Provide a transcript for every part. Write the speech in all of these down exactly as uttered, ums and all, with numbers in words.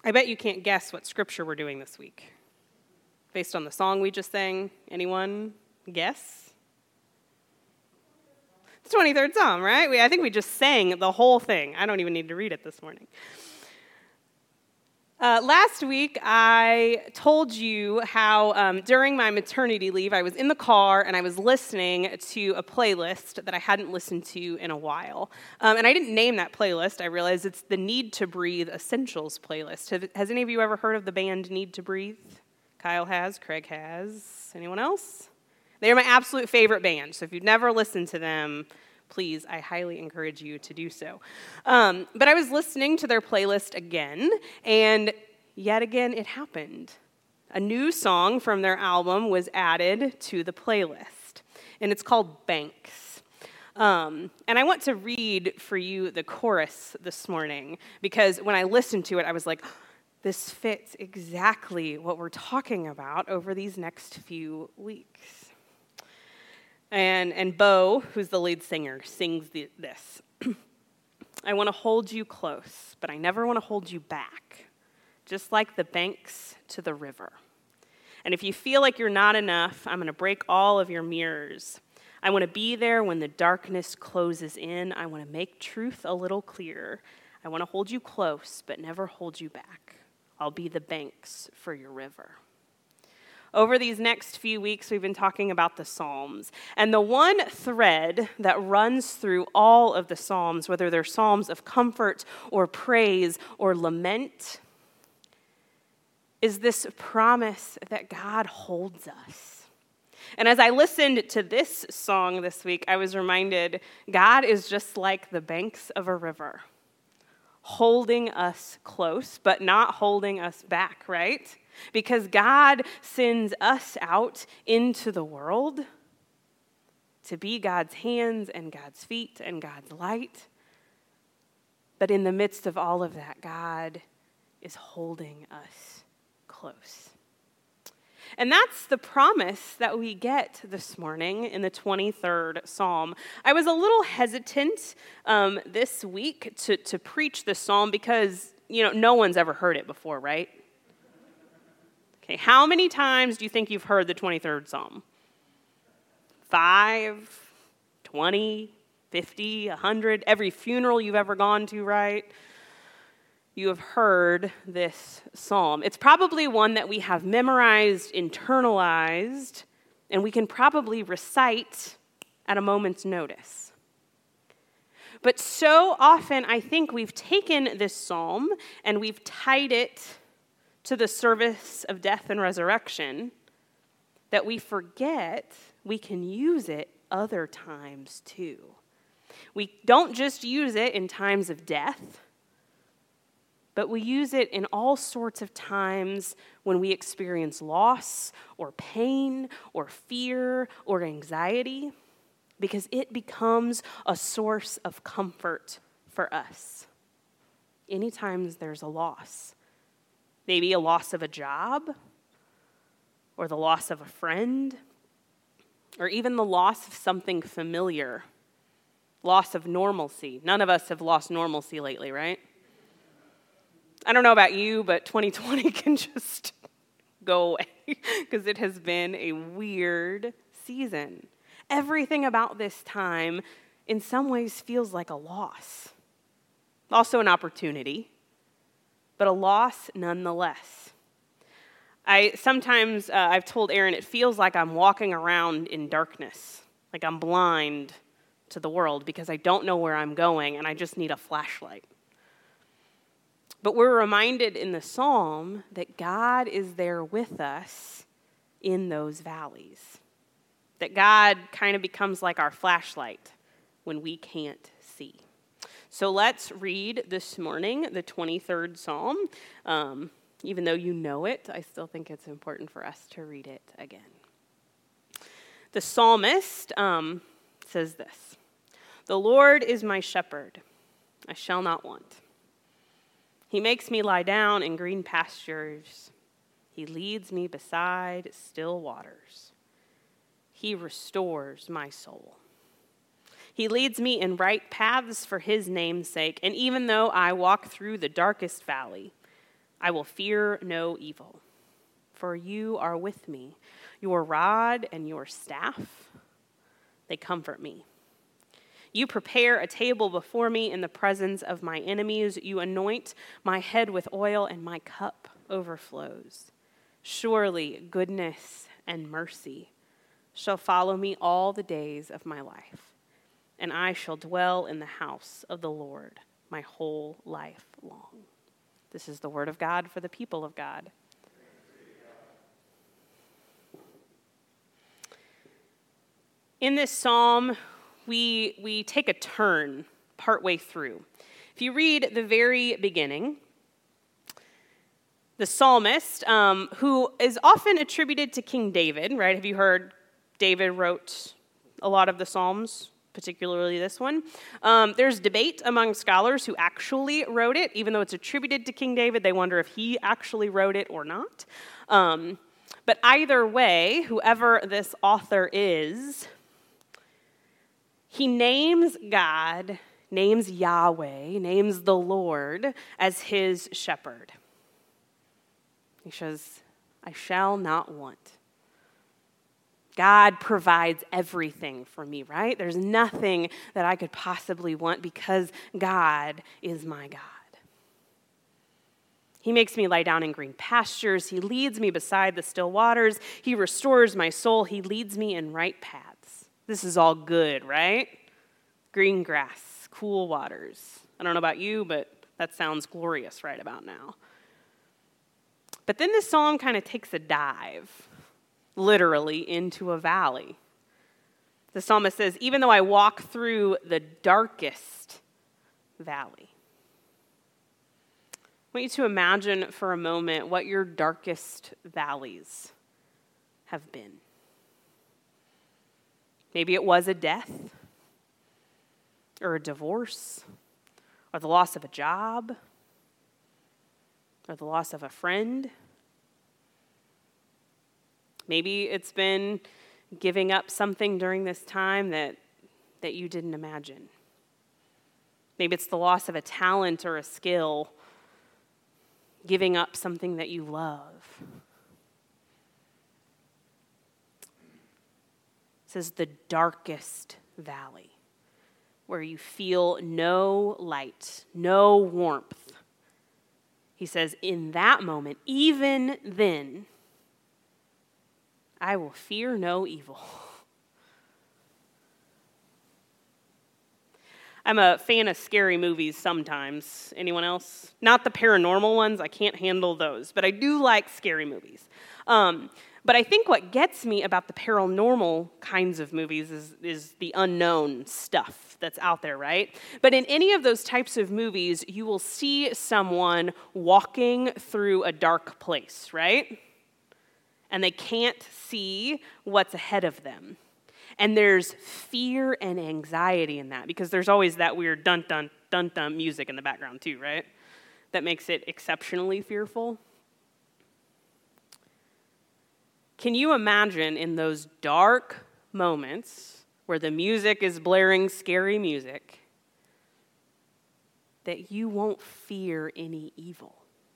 I bet you can't guess what scripture we're doing this week. Based on the song we just sang, anyone guess? The twenty-third Psalm, right? We, I think we just sang the whole thing. I don't even need to read it this morning. Uh, last week, I told you how um, during my maternity leave, I was in the car and I was listening to a playlist that I hadn't listened to in a while. Um, and I didn't name that playlist. I realized it's the Need to Breathe Essentials playlist. Have, has any of you ever heard of the band Need to Breathe? Kyle has, Craig has. Anyone else? They are my absolute favorite band. So if you've never listened to them, please, I highly encourage you to do so. Um, but I was listening to their playlist again, and yet again it happened. A new song from their album was added to the playlist, and it's called Banks. Um, and I want to read for you the chorus this morning, because when I listened to it, I was like, this fits exactly what we're talking about over these next few weeks. And and Bo, who's the lead singer, sings the, this. I want to hold you close, but I never want to hold you back, just like the banks to the river. And if you feel like you're not enough, I'm going to break all of your mirrors. I want to be there when the darkness closes in. I want to make truth a little clearer. I want to hold you close, but never hold you back. I'll be the banks for your river. Over these next few weeks, we've been talking about the Psalms. And the one thread that runs through all of the Psalms, whether they're Psalms of comfort or praise or lament, is this promise that God holds us. And as I listened to this song this week, I was reminded God is just like the banks of a river, holding us close, but not holding us back, right? Because God sends us out into the world to be God's hands and God's feet and God's light. But in the midst of all of that, God is holding us close. And that's the promise that we get this morning in the twenty-third Psalm. I was a little hesitant um, this week to, to preach this psalm because, you know, no one's ever heard it before, right? Okay, how many times do you think you've heard the twenty-third Psalm? Five, twenty, fifty, a hundred? Every funeral you've ever gone to, right? You have heard this psalm. It's probably one that we have memorized, internalized, and we can probably recite at a moment's notice. But so often, I think we've taken this psalm and we've tied it to the service of death and resurrection, that we forget we can use it other times too. We don't just use it in times of death, but we use it in all sorts of times when we experience loss or pain or fear or anxiety, because it becomes a source of comfort for us. Anytime there's a loss, maybe a loss of a job, or the loss of a friend, or even the loss of something familiar, loss of normalcy. None of us have lost normalcy lately, right? I don't know about you, but twenty twenty can just go away because it has been a weird season. Everything about this time, in some ways, feels like a loss. Also an opportunity, but a loss nonetheless. I sometimes, uh, I've told Aaron, it feels like I'm walking around in darkness, like I'm blind to the world because I don't know where I'm going and I just need a flashlight. But we're reminded in the psalm that God is there with us in those valleys, that God kind of becomes like our flashlight when we can't see. So let's read this morning the twenty-third Psalm. Um, even though you know it, I still think it's important for us to read it again. The psalmist um, says this: "The Lord is my shepherd, I shall not want. He makes me lie down in green pastures. He leads me beside still waters. He restores my soul. He leads me in right paths for his name's sake, and even though I walk through the darkest valley, I will fear no evil, for you are with me. Your rod and your staff, they comfort me. You prepare a table before me in the presence of my enemies. You anoint my head with oil, and my cup overflows. Surely goodness and mercy shall follow me all the days of my life, and I shall dwell in the house of the Lord my whole life long. This is the word of God for the people of God. In this psalm, we, we take a turn partway through. If you read the very beginning, the psalmist, um, who is often attributed to King David, right? Have you heard David wrote a lot of the Psalms, particularly this one? Um, there's debate among scholars who actually wrote it. Even though it's attributed to King David, they wonder if he actually wrote it or not. Um, but either way, whoever this author is, he names God, names Yahweh, names the Lord as his shepherd. He says, I shall not want. God provides everything for me, right? There's nothing that I could possibly want because God is my God. He makes me lie down in green pastures. He leads me beside the still waters. He restores my soul. He leads me in right paths. This is all good, right? Green grass, cool waters. I don't know about you, but that sounds glorious right about now. But then this psalm kind of takes a dive, literally, into a valley. The psalmist says, even though I walk through the darkest valley. I want you to imagine for a moment what your darkest valleys have been. Maybe it was a death, or a divorce, or the loss of a job, or the loss of a friend. Maybe it's been giving up something during this time that, that you didn't imagine. Maybe it's the loss of a talent or a skill, giving up something that you love. It says the darkest valley, where you feel no light, no warmth. He says, in that moment, even then, I will fear no evil. I'm a fan of scary movies sometimes. Anyone else? Not the paranormal ones. I can't handle those. But I do like scary movies. Um, but I think what gets me about the paranormal kinds of movies is, is the unknown stuff that's out there, right? But in any of those types of movies, you will see someone walking through a dark place, right? And they can't see what's ahead of them. And there's fear and anxiety in that because there's always that weird dun dun dun dun music in the background too, right? That makes it exceptionally fearful. Can you imagine in those dark moments where the music is blaring scary music that you won't fear any evil?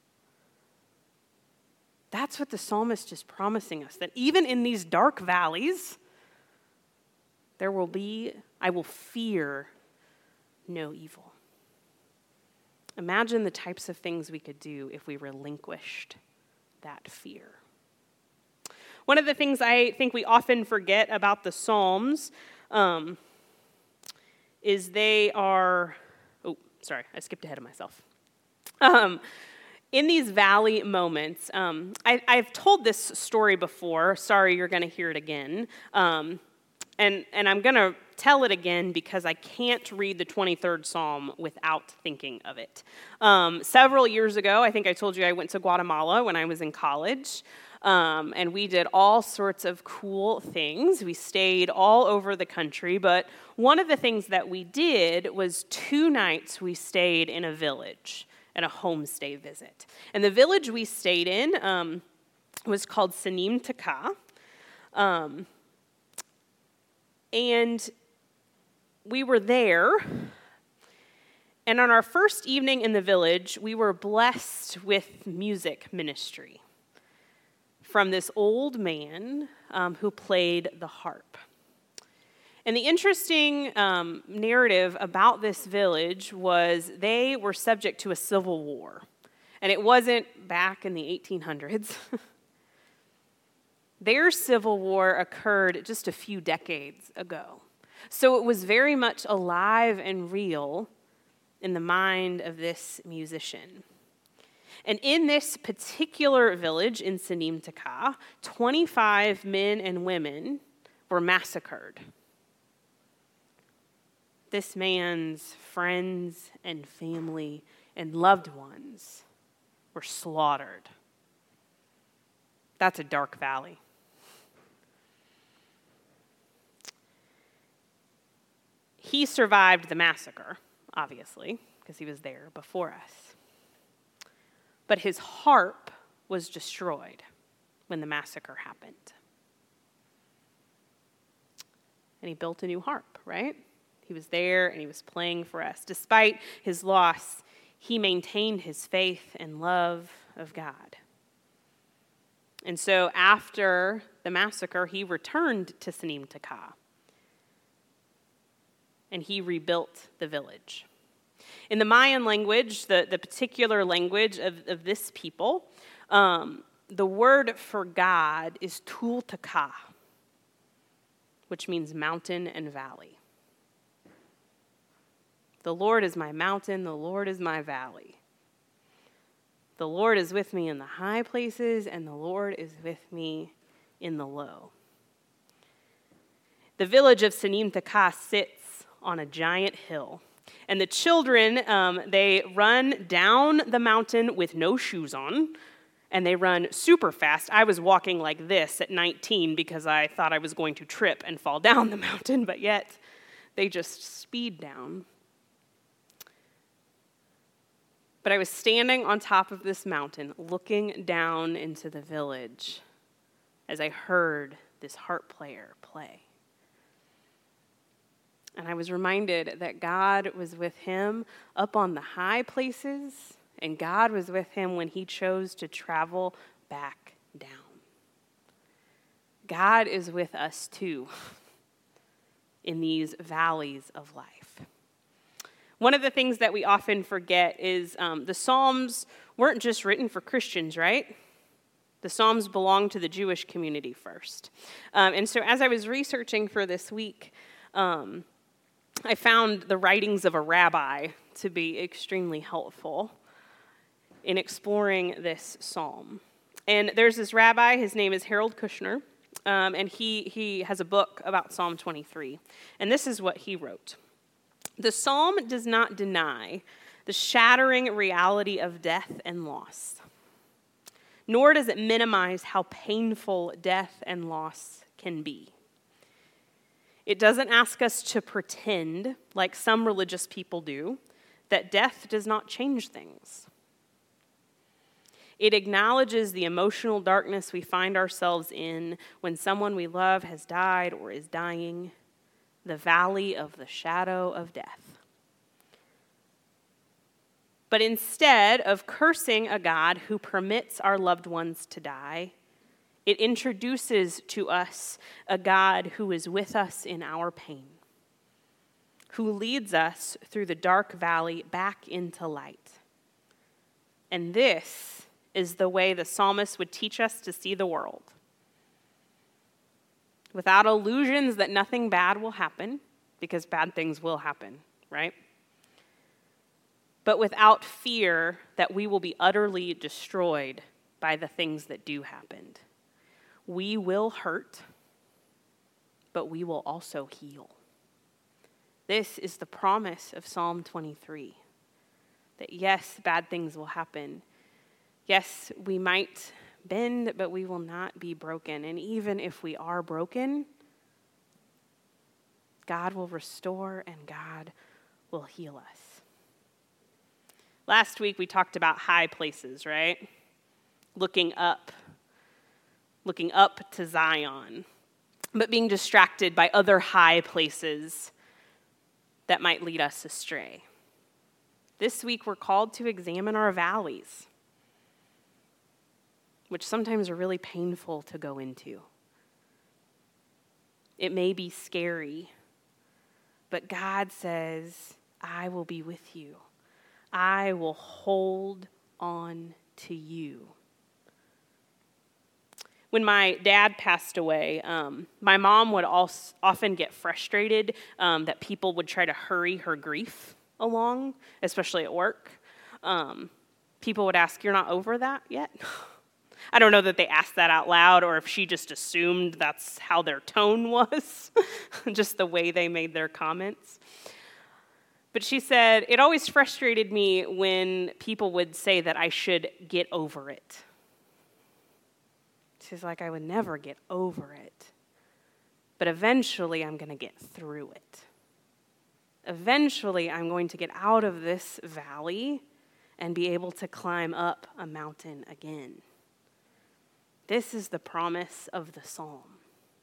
That's what the psalmist is promising us, that even in these dark valleys, there will be, I will fear no evil. Imagine the types of things we could do if we relinquished that fear. One of the things I think we often forget about the Psalms um, is they are, oh, sorry, I skipped ahead of myself. Um, in these valley moments, um, I, I've told this story before. Sorry, you're going to hear it again. Um, and, and I'm going to tell it again because I can't read the twenty-third Psalm without thinking of it. Um, several years ago, I think I told you I went to Guatemala when I was in college. Um, and we did all sorts of cool things. We stayed all over the country, but one of the things that we did was two nights we stayed in a village, at a homestay visit. And the village we stayed in um, was called Sanim Taka. Um, and we were there, And on our first evening in the village, we were blessed with music ministry from this old man um, who played the harp. And the interesting um, narrative about this village was they were subject to a civil war. And it wasn't back in the eighteen hundreds. Their civil war occurred just a few decades ago. So it was very much alive and real in the mind of this musician. And in this particular village in Sanim Taka, twenty-five men and women were massacred. This man's friends and family and loved ones were slaughtered. That's a dark valley. He survived the massacre, obviously, because he was there before us. But his harp was destroyed when the massacre happened. And he built a new harp, right? He was there and he was playing for us. Despite his loss, he maintained his faith and love of God. And so after the massacre, he returned to Sanim Taka. And he rebuilt the village. In the Mayan language, the, the particular language of, of this people, um, the word for God is Tul Taka, which means mountain and valley. The Lord is my mountain, the Lord is my valley. The Lord is with me in the high places, and the Lord is with me in the low. The village of Sanim Taka sits on a giant hill. And the children, um, they run down the mountain with no shoes on, and they run super fast. I was walking like this at nineteen because I thought I was going to trip and fall down the mountain, but yet they just speed down. But I was standing on top of this mountain, looking down into the village as I heard this harp player play. And I was reminded that God was with him up on the high places, and God was with him when he chose to travel back down. God is with us too in these valleys of life. One of the things that we often forget is um, the Psalms weren't just written for Christians, right? The Psalms belong to the Jewish community first. Um, and so as I was researching for this week, um, I found the writings of a rabbi to be extremely helpful in exploring this psalm. And there's this rabbi, his name is Harold Kushner, um, and he, he has a book about Psalm twenty-three. And this is what he wrote. The psalm does not deny the shattering reality of death and loss, nor does it minimize how painful death and loss can be. It doesn't ask us to pretend, like some religious people do, that death does not change things. It acknowledges the emotional darkness we find ourselves in when someone we love has died or is dying, the valley of the shadow of death. But instead of cursing a God who permits our loved ones to die, it introduces to us a God who is with us in our pain, who leads us through the dark valley back into light. And this is the way the psalmist would teach us to see the world. Without illusions that nothing bad will happen, because bad things will happen, right? But without fear that we will be utterly destroyed by the things that do happen. We will hurt, but we will also heal. This is the promise of Psalm twenty-three, that yes, bad things will happen. Yes, we might bend, but we will not be broken. And even if we are broken, God will restore and God will heal us. Last week we talked about high places, right? Looking up. Looking up to Zion, but being distracted by other high places that might lead us astray. This week, we're called to examine our valleys, which sometimes are really painful to go into. It may be scary, but God says, I will be with you. I will hold on to you. When my dad passed away, um, my mom would also often get frustrated um, that people would try to hurry her grief along, especially at work. Um, people would ask, "You're not over that yet?" I don't know that they asked that out loud or if she just assumed that's how their tone was, just the way they made their comments. But she said, it always frustrated me when people would say that I should get over it. She's like, I would never get over it. But eventually I'm going to get through it. Eventually I'm going to get out of this valley and be able to climb up a mountain again. This is the promise of the psalm.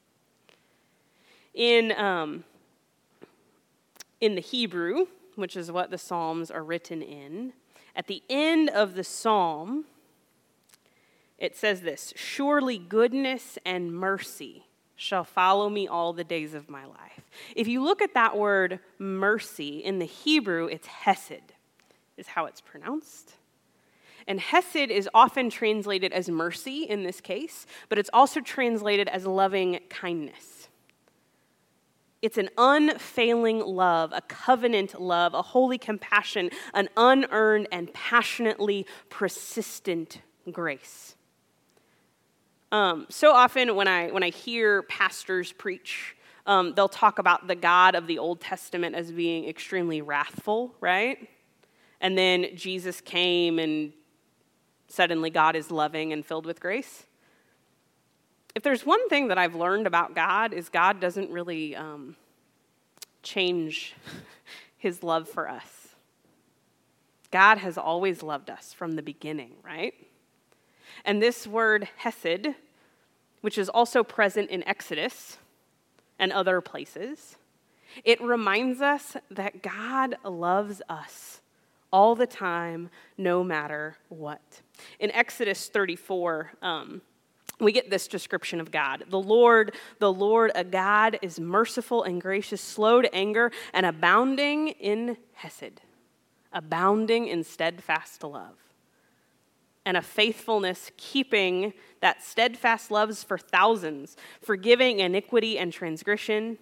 In, um, in the Hebrew, which is what the Psalms are written in, at the end of the psalm, it says this, surely goodness and mercy shall follow me all the days of my life. If you look at that word mercy, in the Hebrew, it's hesed, is how it's pronounced. And hesed is often translated as mercy in this case, but it's also translated as loving kindness. It's an unfailing love, a covenant love, a holy compassion, an unearned and passionately persistent grace. Um, so often when I when I hear pastors preach, um, they'll talk about the God of the Old Testament as being extremely wrathful, right? And then Jesus came and suddenly God is loving and filled with grace. If there's one thing that I've learned about God is God doesn't really um, change his love for us. God has always loved us from the beginning, right? And this word hesed, which is also present in Exodus and other places, it reminds us that God loves us all the time, no matter what. In Exodus thirty-four, um, we get this description of God. The Lord, the Lord, a God, is merciful and gracious, slow to anger, and abounding in hesed, abounding in steadfast love, and a faithfulness keeping that steadfast loves for thousands, forgiving iniquity and transgression.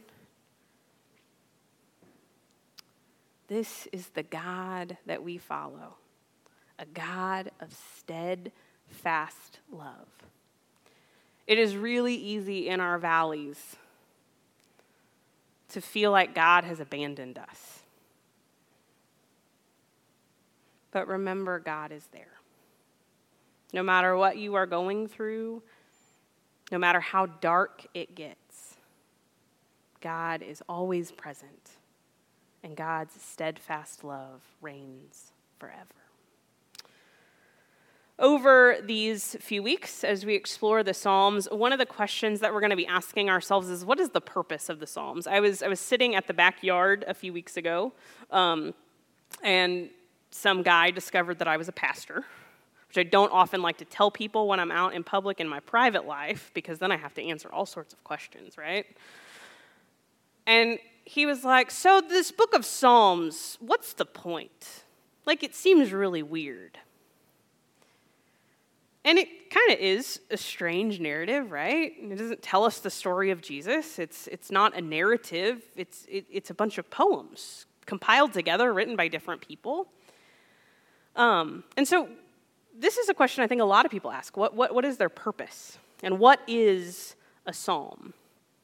This is the God that we follow, a God of steadfast love. It is really easy in our valleys to feel like God has abandoned us. But remember, God is there. No matter what you are going through, no matter how dark it gets, God is always present, and God's steadfast love reigns forever. Over these few weeks, as we explore the Psalms, one of the questions that we're going to be asking ourselves is, what is the purpose of the Psalms? I was I was sitting at the backyard a few weeks ago, um, and some guy discovered that I was a pastor, which I don't often like to tell people when I'm out in public in my private life, because then I have to answer all sorts of questions, right? And he was like, so this book of Psalms, what's the point? Like, it seems really weird. And it kind of is a strange narrative, right? It doesn't tell us the story of Jesus. It's it's not a narrative. It's it, it's a bunch of poems compiled together, written by different people. Um, and so this is a question I think a lot of people ask. What what what is their purpose? And what is a psalm?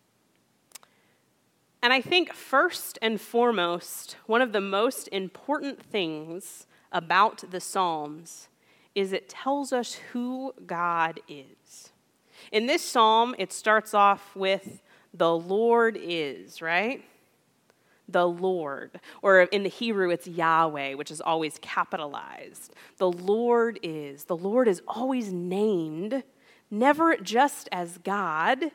And I think first and foremost, one of the most important things about the Psalms is it tells us who God is. In this psalm, it starts off with, the Lord is, right? The Lord. Or in the Hebrew, it's Yahweh, which is always capitalized. The Lord is. The Lord is always named, never just as God,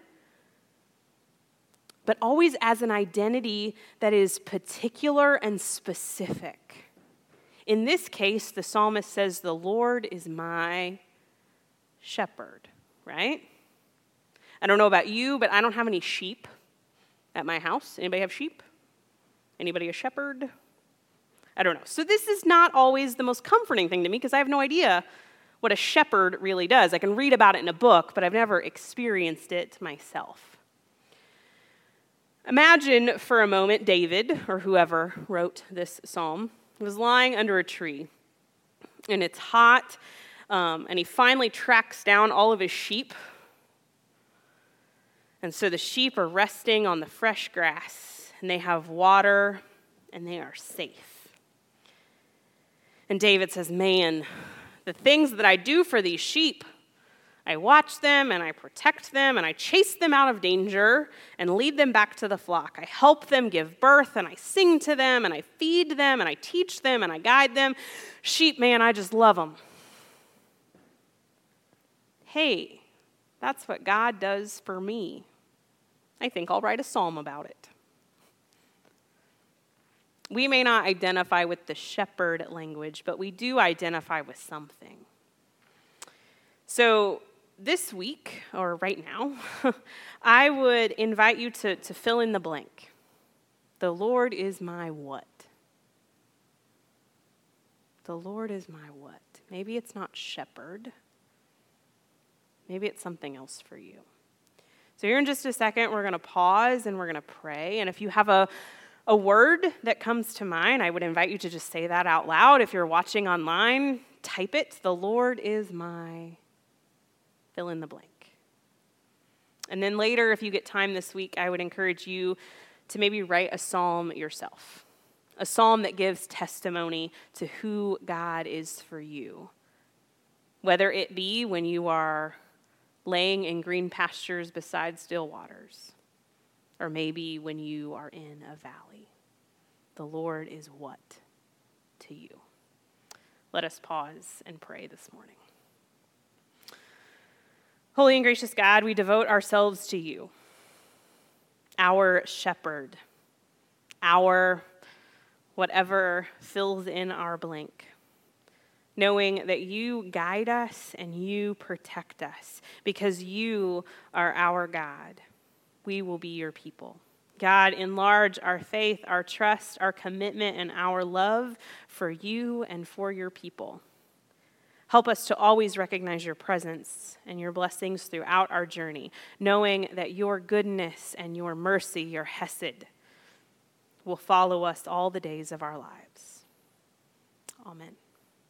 but always as an identity that is particular and specific. In this case, the psalmist says, the Lord is my shepherd, right? I don't know about you, but I don't have any sheep at my house. Anybody have sheep? Anybody a shepherd? I don't know. So this is not always the most comforting thing to me because I have no idea what a shepherd really does. I can read about it in a book, but I've never experienced it myself. Imagine for a moment David, or whoever wrote this psalm, was lying under a tree, and it's hot, um, and he finally tracks down all of his sheep. And so the sheep are resting on the fresh grass, and they have water, and they are safe. And David says, man, the things that I do for these sheep, I watch them and I protect them and I chase them out of danger and lead them back to the flock. I help them give birth and I sing to them and I feed them and I teach them and I guide them. Sheep, man, I just love them. Hey, that's what God does for me. I think I'll write a psalm about it. We may not identify with the shepherd language, but we do identify with something. So this week, or right now, I would invite you to, to fill in the blank. The Lord is my what? The Lord is my what? Maybe it's not shepherd. Maybe it's something else for you. So here in just a second, we're going to pause and we're going to pray. And if you have a A word that comes to mind, I would invite you to just say that out loud. If you're watching online, type it. The Lord is my fill in the blank. And then later, if you get time this week, I would encourage you to maybe write a psalm yourself. A psalm that gives testimony to who God is for you. Whether it be when you are laying in green pastures beside still waters, or maybe when you are in a valley. The Lord is what to you? Let us pause and pray this morning. Holy and gracious God, we devote ourselves to you, our shepherd, our whatever fills in our blank, knowing that you guide us and you protect us because you are our God. We will be your people. God, enlarge our faith, our trust, our commitment, and our love for you and for your people. Help us to always recognize your presence and your blessings throughout our journey, knowing that your goodness and your mercy, your hesed, will follow us all the days of our lives. Amen.